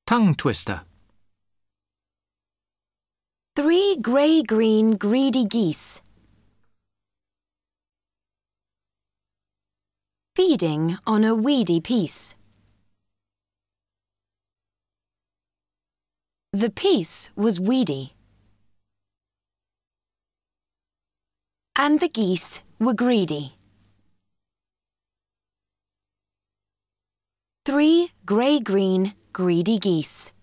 Tongue twister. 3 grey-green greedy geese. Feeding on a weedy piece. The piece was weedy, and the geese were greedy. 3 grey-green greedy geese.